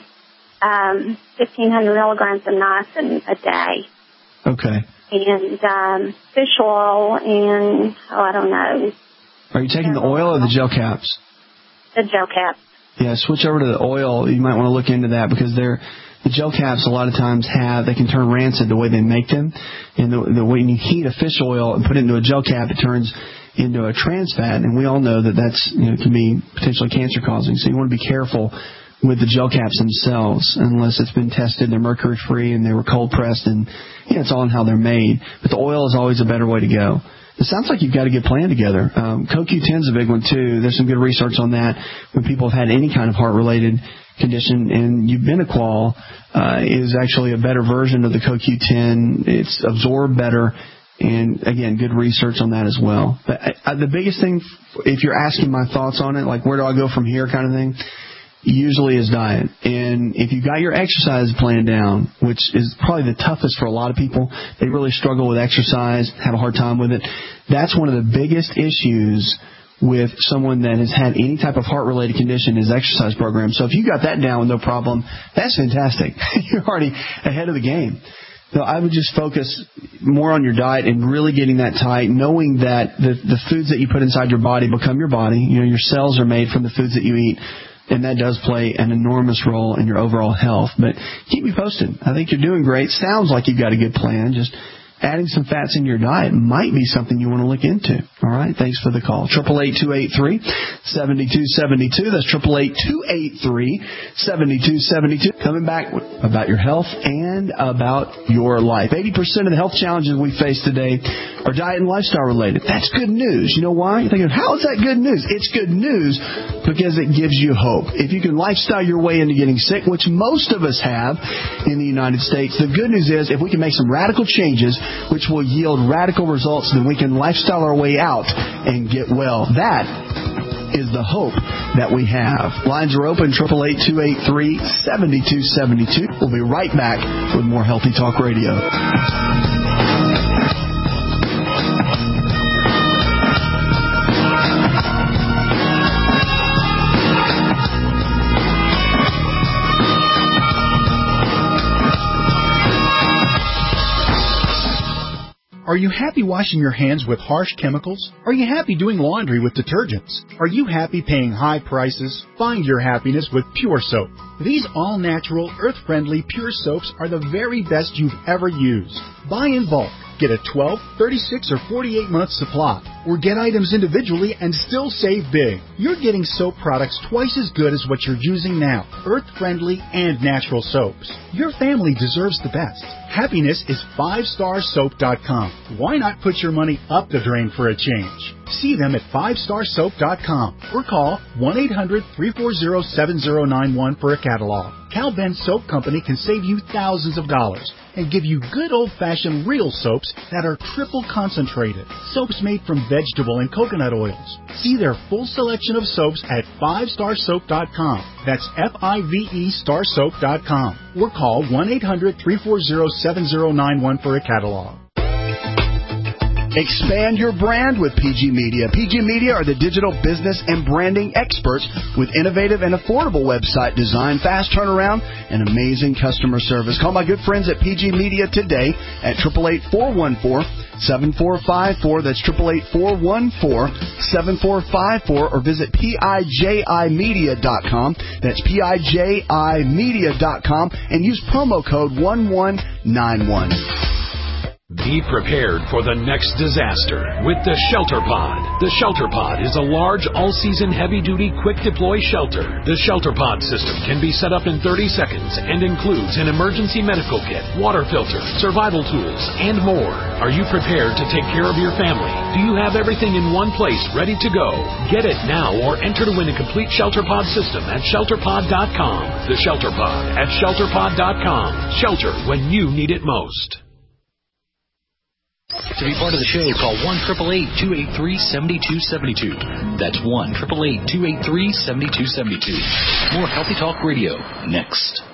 S19: um, fifteen hundred milligrams of niacin a day.
S2: Okay.
S19: And um, fish oil, and oh, I don't know.
S2: Are you taking the oil or the gel caps?
S19: The gel caps.
S2: Yeah, switch over to the oil. You might want to look into that because they're, the gel caps a lot of times have, they can turn rancid the way they make them. And the, the when you heat a fish oil and put it into a gel cap, it turns into a trans fat. And we all know that that's, you know, can be potentially cancer causing. So you want to be careful with the gel caps themselves unless it's been tested, they're mercury free and they were cold pressed, and you know, it's all in how they're made. But the oil is always a better way to go. It sounds like you've got a good plan together. Um, C O Q ten is a big one, too. There's some good research on that when people have had any kind of heart-related condition. And Ubiquinol uh, is actually a better version of the C O Q ten. It's absorbed better. And, again, good research on that as well. But I, the biggest thing, if you're asking my thoughts on it, like where do I go from here kind of thing, usually is diet. And if you've got your exercise plan down, which is probably the toughest for a lot of people, they really struggle with exercise, have a hard time with it. That's one of the biggest issues with someone that has had any type of heart-related condition is exercise program. So if you got that down with no problem, that's fantastic. You're already ahead of the game. So I would just focus more on your diet and really getting that tight, knowing that the, the foods that you put inside your body become your body. You know, your cells are made from the foods that you eat. And that does play an enormous role in your overall health. But keep me posted. I think you're doing great. Sounds like you've got a good plan. Just adding some fats in your diet might be something you want to look into. All right? Thanks for the call. eight eight eight, two eight three, seven two seven two. That's eight eight eight, two eight three, seven two seven two. Coming back about your health and about your life. eighty percent of the health challenges we face today are diet and lifestyle related. That's good news. You know why? You're thinking, how is that good news? It's good news because it gives you hope. If you can lifestyle your way into getting sick, which most of us have in the United States, the good news is if we can make some radical changes, which will yield radical results, then we can lifestyle our way out and get well. That is the hope that we have. Lines are open, eight eight eight, two eight three, seven two seven two. We'll be right back with more Healthy Talk Radio.
S6: Are you happy washing your hands with harsh chemicals? Are you happy doing laundry with detergents? Are you happy paying high prices? Find your happiness with Pure Soap. These all-natural, earth-friendly Pure Soaps are the very best you've ever used. Buy in bulk. Get a twelve, thirty-six, or forty-eight month supply. Or get items individually and still save big. You're getting soap products twice as good as what you're using now. Earth-friendly and natural soaps. Your family deserves the best. Happiness is five star soap dot com. Why not put your money up the drain for a change? See them at five star soap dot com or call one eight hundred, three four zero, seven zero nine one for a catalog. Cal Ben Soap Company can save you thousands of dollars and give you good old-fashioned real soaps that are triple concentrated. Soaps made from vegetable and coconut oils. See their full selection of soaps at five star soap dot com. That's F I V E star soap dot com. Or call one eight hundred, three four zero, seven zero nine one for a catalog.
S2: Expand your brand with P G Media. P G Media are the digital business and branding experts with innovative and affordable website design, fast turnaround, and amazing customer service. Call my good friends at P G Media today at eight eight eight, four one four, seven four five four. That's eight eight eight, four one four, seven four five four. Or visit P I J I media dot com. That's P I J I media dot com and use promo code one one nine one.
S18: Be prepared for the next disaster with the Shelter Pod. The Shelter Pod is a large, all-season, heavy-duty, quick-deploy shelter. The Shelter Pod system can be set up in thirty seconds and includes an emergency medical kit, water filter, survival tools, and more. Are you prepared to take care of your family? Do you have everything in one place ready to go? Get it now or enter to win a complete Shelter Pod system at shelter pod dot com. The Shelter Pod at shelter pod dot com. Shelter when you need it most.
S7: To be part of the show, call one eight eight eight, two eight three, seven two seven two. That's one eight eight eight, two eight three, seven two seven two. More Healthy Talk Radio next.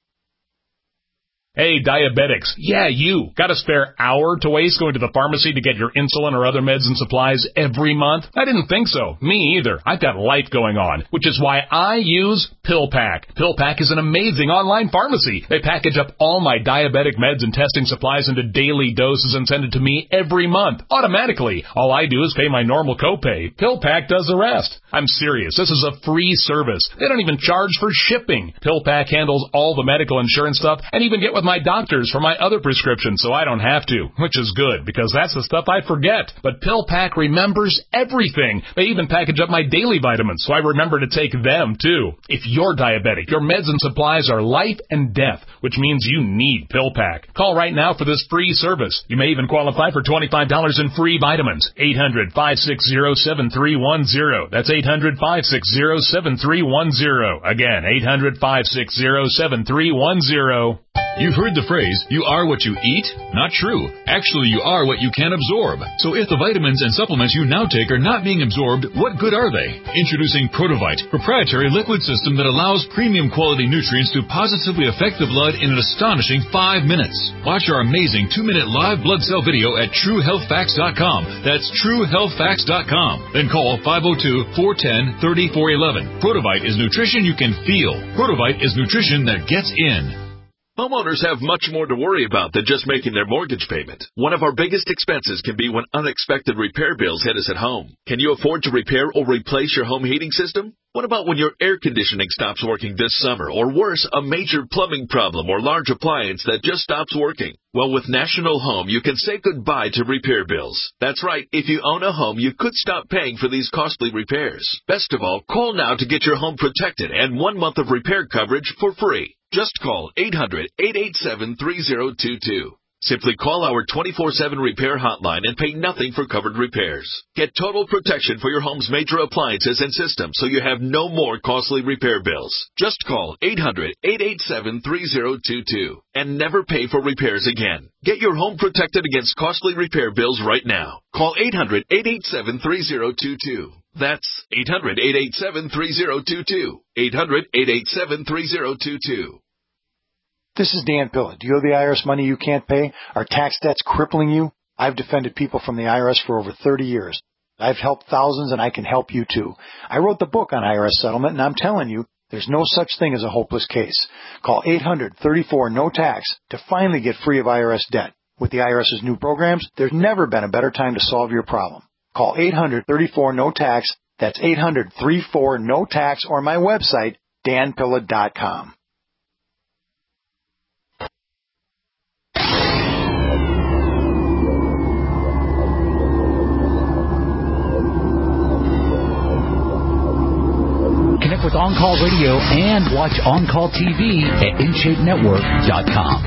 S18: Hey, diabetics. Yeah, you. Got a spare hour to waste going to the pharmacy to get your insulin or other meds and supplies every month? I didn't think so. Me either. I've got life going on, which is why I use PillPack. PillPack is an amazing online pharmacy. They package up all my diabetic meds and testing supplies into daily doses and send it to me every month, automatically. All I do is pay my normal copay. PillPack does the rest. I'm serious. This is a free service. They don't even charge for shipping. PillPack handles all the medical insurance stuff and even get with my doctors for my other prescriptions so I don't have to, which is good because that's the stuff I forget. But PillPack remembers everything. They even package up my daily vitamins so I remember to take them too. If you're diabetic, your meds and supplies are life and death, which means you need PillPack. Call right now for this free service. You may even qualify for twenty-five dollars in free vitamins. eight hundred, five six zero, seven three one zero. That's eight hundred, five six zero, seven three one zero. Again, eight hundred, five six zero, seven three one zero.
S20: You've heard the phrase, you are what you eat? Not true. Actually, you are what you can absorb. So if the vitamins and supplements you now take are not being absorbed, what good are they? Introducing Protovite, proprietary liquid system that allows premium quality nutrients to positively affect the blood in an astonishing five minutes. Watch our amazing two-minute live blood cell video at true health facts dot com. That's true health facts dot com. Then call five oh two, four one zero, three four one one. Protovite is nutrition you can feel. Protovite is nutrition that gets in.
S17: Homeowners have much more to worry about than just making their mortgage payment. One of our biggest expenses can be when unexpected repair bills hit us at home. Can you afford to repair or replace your home heating system? What about when your air conditioning stops working this summer? Or worse, a major plumbing problem or large appliance that just stops working? Well, with National Home, you can say goodbye to repair bills. That's right. If you own a home, you could stop paying for these costly repairs. Best of all, call now to get your home protected and one month of repair coverage for free. Just call eight hundred, eight eight seven, three zero two two. Simply call our twenty-four seven repair hotline and pay nothing for covered repairs. Get total protection for your home's major appliances and systems so you have no more costly repair bills. Just call eight hundred, eight eight seven, three zero two two and never pay for repairs again. Get your home protected against costly repair bills right now. Call eight hundred, eight eight seven, three zero two two. That's eight hundred, eight eight seven, three zero two two. eight hundred, eight eight seven, three zero two two.
S21: This is Dan Pilla. Do you owe the I R S money you can't pay? Are tax debts crippling you? I've defended people from the I R S for over thirty years. I've helped thousands, and I can help you too. I wrote the book on I R S settlement, and I'm telling you, there's no such thing as a hopeless case. Call eight hundred, thirty-four, no tax to finally get free of I R S debt. With the IRS's new programs, there's never been a better time to solve your problem. Call eight hundred, thirty-four, no tax. That's eight hundred, thirty-four, no tax, or my website, dan pilla dot com.
S7: Connect with On Call Radio and watch On Call T V at in shape network dot com.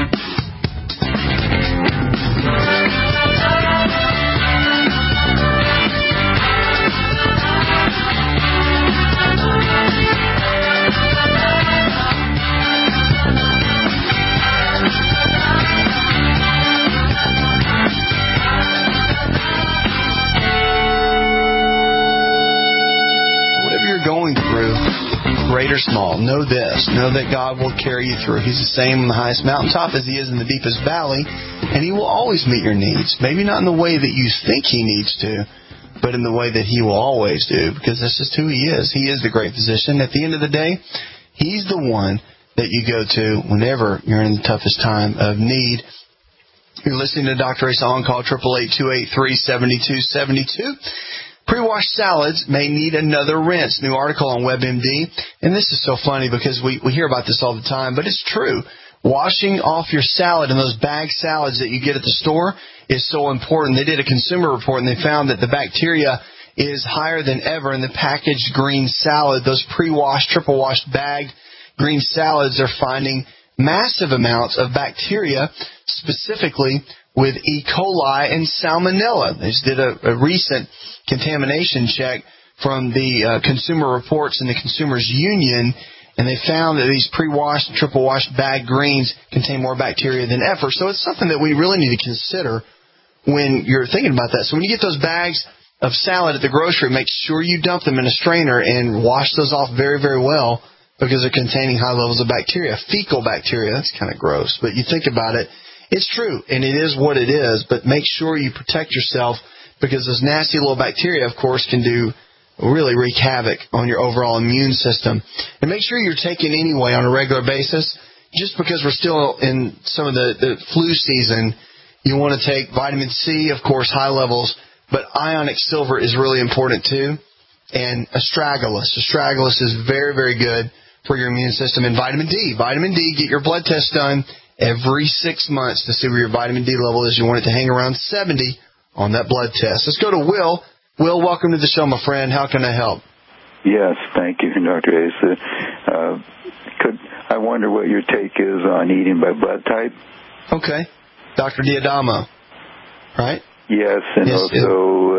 S2: Going through, great or small, know this. Know that God will carry you through. He's the same on the highest mountaintop as He is in the deepest valley, and He will always meet your needs. Maybe not in the way that you think He needs to, but in the way that He will always do, because that's just who He is. He is the great physician. At the end of the day, He's the one that you go to whenever you're in the toughest time of need. You're listening to Doctor Ace On Call, eight eight eight, two eight three, seven two seven two. Pre-washed salads may need another rinse. New article on WebMD. And this is so funny because we, we hear about this all the time, but it's true. Washing off your salad and those bag salads that you get at the store is so important. They did a consumer report and they found that the bacteria is higher than ever in the packaged green salad. Those pre-washed, triple-washed bagged green salads are finding massive amounts of bacteria, specifically with E. coli and salmonella. They just did a, a recent contamination check from the uh, Consumer Reports and the Consumers Union, and they found that these pre-washed, triple-washed bagged greens contain more bacteria than ever. So it's something that we really need to consider when you're thinking about that. So when you get those bags of salad at the grocery, make sure you dump them in a strainer and wash those off very, very well because they're containing high levels of bacteria. Fecal bacteria, that's kind of gross, but you think about it, it's true, and it is what it is, but make sure you protect yourself because those nasty little bacteria, of course, can do really wreak havoc on your overall immune system. And make sure you're taking anyway on a regular basis. Just because we're still in some of the, the flu season, you want to take vitamin C, of course, high levels, but ionic silver is really important too. And astragalus. Astragalus is very, very good for your immune system. And vitamin D. Vitamin D, get your blood test done every six months to see where your vitamin D level is. You want it to hang around seventy on that blood test. Let's go to Will. Will, welcome to the show, my friend. How can I help?
S22: Yes, thank you, Doctor Ace. Uh, could I wonder what your take is on eating by blood type?
S2: Okay. Doctor Diadamo, right?
S22: Yes, and
S2: yes,
S22: also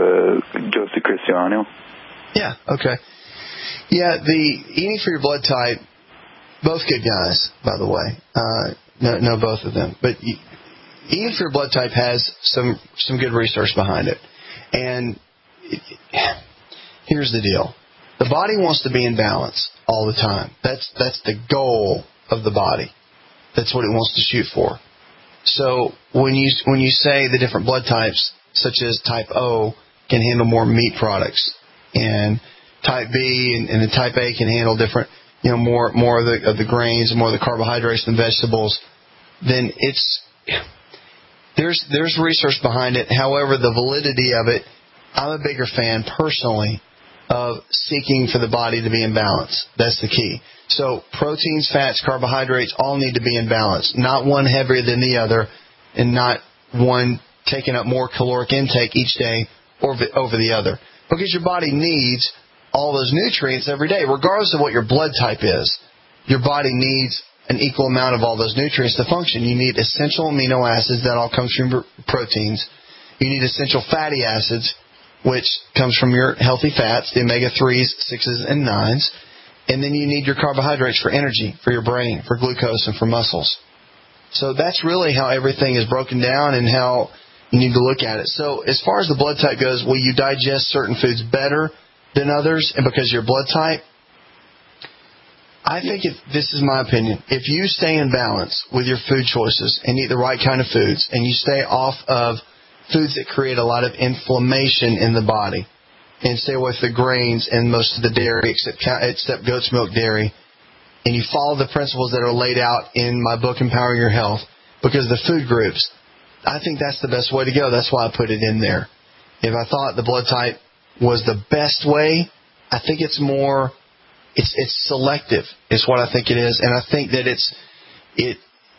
S22: uh, Joseph Cristiano.
S2: Yeah, okay. Yeah, the eating for your blood type, both good guys, by the way. Uh, no, no, both of them. But eating for your blood type has some some good research behind it. And it, here's the deal. The body wants to be in balance all the time. That's that's the goal of the body. That's what it wants to shoot for. So when you when you say the different blood types, such as type O, can handle more meat products, and type B and, and the type A can handle different, you know, more more of the of the grains and more of the carbohydrates and vegetables, then it's there's there's research behind it. However, the validity of it, I'm a bigger fan personally of seeking for the body to be in balance. That's the key. So proteins, fats, carbohydrates all need to be in balance, not one heavier than the other, and not one taking up more caloric intake each day or over the other. Because your body needs all those nutrients every day, regardless of what your blood type is. Your body needs
S1: an equal amount of all those nutrients to function. You need essential amino acids, that all comes from proteins. You need essential fatty acids, which comes from your healthy fats, the omega threes, sixes, and nines. And then you need your carbohydrates for energy, for your brain, for glucose, and for muscles. So that's really how everything is broken down and how you need to look at it. So as far as the blood type goes, will you digest certain foods better than others and because of your blood type? I think if, this is my opinion. If you stay in balance with your food choices and eat the right kind of foods, and you stay off of foods that create a lot of inflammation in the body, and stay away from the grains and most of the dairy except, except goat's milk dairy, and you follow the principles that are laid out in my book, Empowering Your Health, because of the food groups, I think that's the best way to go. That's why I put it in there. If I thought the blood type was the best way, I think it's more... It's it's selective is what I think it is, and I think that it's it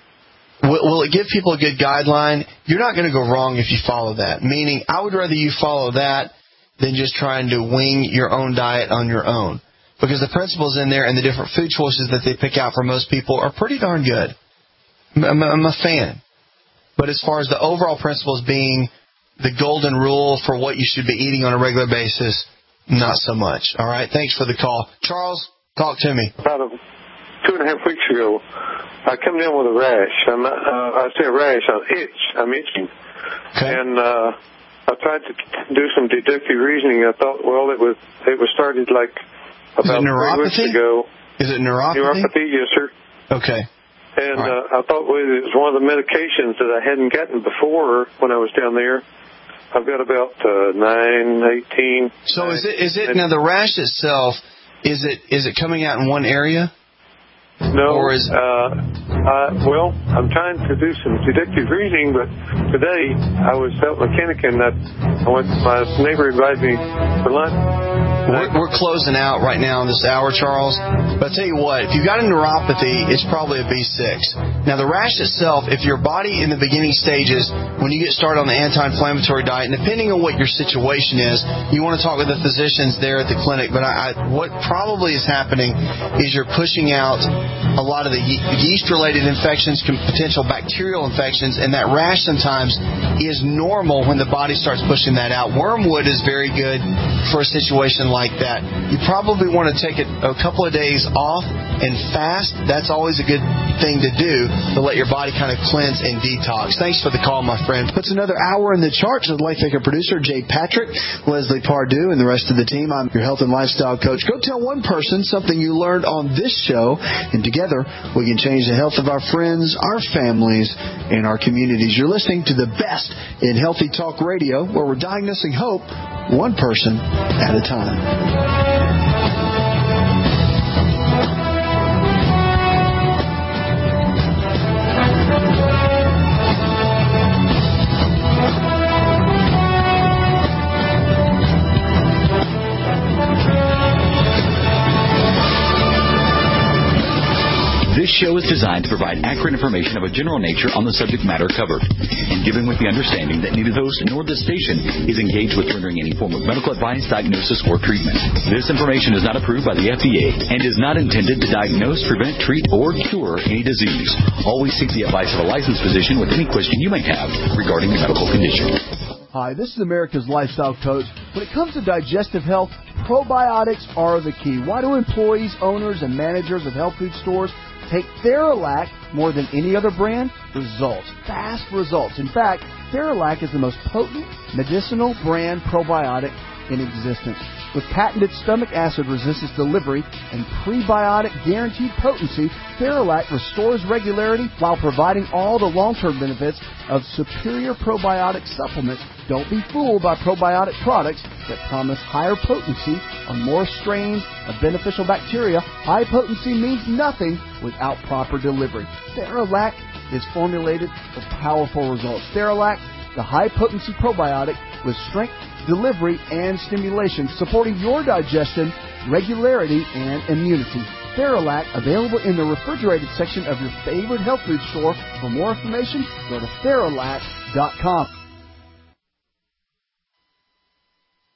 S1: will, will it give people a good guideline? You're not going to go wrong if you follow that. Meaning, I would rather you follow that than just trying to wing your own diet on your own, because the principles in there and the different food choices that they pick out for most people are pretty darn good. I'm, I'm a fan, but as far as the overall principles being the golden rule for what you should be eating on a regular basis, not so much. All right. Thanks for the call. Charles, talk to me.
S4: About a, two and a half weeks ago, I come down with a rash. I'm not, uh, I say a rash, I'm itch. I'm itching. Okay. And uh, I tried to do some deductive reasoning. I thought, well, it was it was started like about three weeks ago.
S1: Is it neuropathy?
S4: Neuropathy, yes, sir.
S1: Okay.
S4: And right. uh, I thought well, it was one of the medications that I hadn't gotten before when I was down there. I've got about uh, nine, eighteen.
S1: So is it? Is it now the rash itself? Is it? Is it coming out in one area?
S4: No.
S1: Or is
S4: uh, uh, well, I'm trying to do some deductive reasoning, but today I was out mechanicing that I went. My neighbor invited me for lunch.
S1: We're, we're closing out right now in this hour, Charles. But I'll tell you what, if you've got a neuropathy, it's probably a B six. Now, the rash itself, if your body in the beginning stages, when you get started on the anti-inflammatory diet, and depending on what your situation is, you want to talk with the physicians there at the clinic. But I, I, what probably is happening is you're pushing out a lot of the ye- yeast-related infections, potential bacterial infections, and that rash sometimes is normal when the body starts pushing that out. Wormwood is very good for a situation like like that. You probably want to take a, a couple of days off and fast. That's always a good thing to do to let your body kind of cleanse and detox. Thanks for the call, my friend.
S2: Puts another hour in the charts with Life Maker producer Jay Patrick, Leslie Pardue, and the rest of the team. I'm your health and lifestyle coach. Go tell one person something you learned on this show, and together we can change the health of our friends, our families, and our communities. You're listening to the best in Healthy Talk Radio, where we're diagnosing hope one person at a time.
S7: This show is designed to provide accurate information of a general nature on the subject matter covered, and given with the understanding that neither the host nor the station is engaged with rendering any form of medical advice, diagnosis, or treatment. This information is not approved by the F D A and is not intended to diagnose, prevent, treat, or cure any disease. Always seek the advice of a licensed physician with any question you may have regarding a medical condition.
S2: Hi, this is America's Lifestyle Coach. When it comes to digestive health, probiotics are the key. Why do employees, owners, and managers of health food stores take Theralac more than any other brand? Results. Fast results. In fact, Theralac is the most potent medicinal brand probiotic in existence. With patented stomach acid resistance delivery and prebiotic guaranteed potency, Theralac restores regularity while providing all the long-term benefits of superior probiotic supplements. Don't be fooled by probiotic products that promise higher potency on more strains of beneficial bacteria. High potency means nothing without proper delivery. Theralac is formulated for powerful results. Theralac, the high-potency probiotic with strength, delivery, and stimulation, supporting your digestion, regularity, and immunity. Theralac, available in the refrigerated section of your favorite health food store. For more information, go to Theralac dot com.